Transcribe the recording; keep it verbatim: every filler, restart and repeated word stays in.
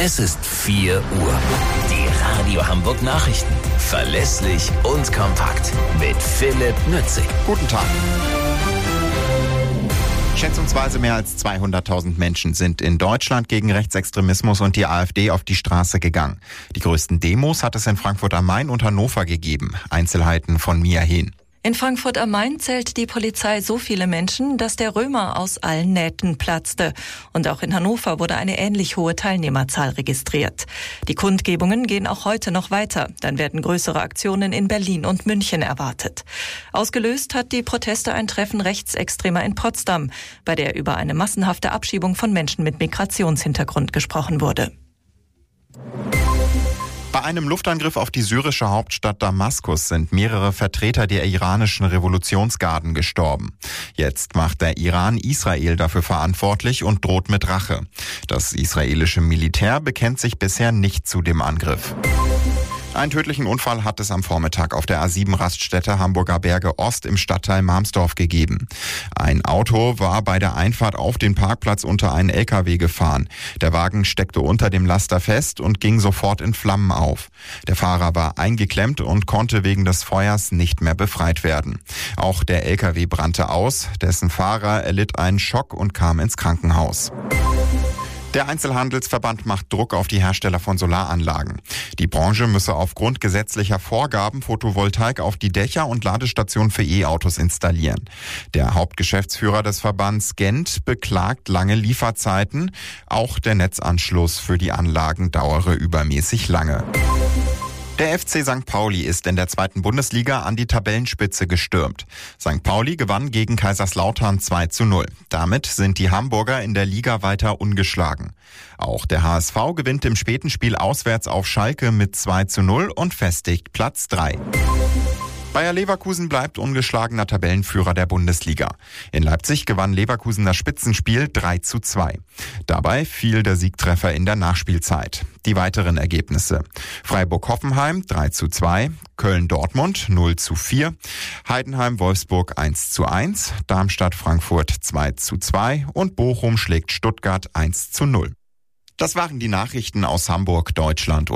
Es ist vier Uhr. Die Radio Hamburg Nachrichten. Verlässlich und kompakt. Mit Philipp Nützig. Guten Tag. Schätzungsweise mehr als zweihunderttausend Menschen sind in Deutschland gegen Rechtsextremismus und die AfD auf die Straße gegangen. Die größten Demos hat es in Frankfurt am Main und Hannover gegeben. Einzelheiten von Mia Hehn. In Frankfurt am Main zählt die Polizei so viele Menschen, dass der Römer aus allen Nähten platzte. Und auch in Hannover wurde eine ähnlich hohe Teilnehmerzahl registriert. Die Kundgebungen gehen auch heute noch weiter. Dann werden größere Aktionen in Berlin und München erwartet. Ausgelöst hat die Proteste ein Treffen Rechtsextremer in Potsdam, bei der über eine massenhafte Abschiebung von Menschen mit Migrationshintergrund gesprochen wurde. Bei einem Luftangriff auf die syrische Hauptstadt Damaskus sind mehrere Vertreter der iranischen Revolutionsgarden gestorben. Jetzt macht der Iran Israel dafür verantwortlich und droht mit Rache. Das israelische Militär bekennt sich bisher nicht zu dem Angriff. Einen tödlichen Unfall hat es am Vormittag auf der A sieben Raststätte Hamburger Berge Ost im Stadtteil Marmsdorf gegeben. Ein Auto war bei der Einfahrt auf den Parkplatz unter einen L K W gefahren. Der Wagen steckte unter dem Laster fest und ging sofort in Flammen auf. Der Fahrer war eingeklemmt und konnte wegen des Feuers nicht mehr befreit werden. Auch der L K W brannte aus, dessen Fahrer erlitt einen Schock und kam ins Krankenhaus. Der Einzelhandelsverband macht Druck auf die Hersteller von Solaranlagen. Die Branche müsse aufgrund gesetzlicher Vorgaben Photovoltaik auf die Dächer und Ladestationen für E-Autos installieren. Der Hauptgeschäftsführer des Verbands Gent beklagt lange Lieferzeiten. Auch der Netzanschluss für die Anlagen dauere übermäßig lange. Der F C Sankt Pauli ist in der zweiten Bundesliga an die Tabellenspitze gestürmt. Sankt Pauli gewann gegen Kaiserslautern zwei zu null. Damit sind die Hamburger in der Liga weiter ungeschlagen. Auch der H S V gewinnt im späten Spiel auswärts auf Schalke mit zwei zu null und festigt Platz drei. Bayer Leverkusen bleibt ungeschlagener Tabellenführer der Bundesliga. In Leipzig gewann Leverkusen das Spitzenspiel drei zu zwei. Dabei fiel der Siegtreffer in der Nachspielzeit. Die weiteren Ergebnisse: Freiburg-Hoffenheim drei zu zwei, Köln-Dortmund null zu vier, Heidenheim-Wolfsburg eins zu eins, Darmstadt-Frankfurt zwei zu zwei und Bochum schlägt Stuttgart eins zu null. Das waren die Nachrichten aus Hamburg, Deutschland.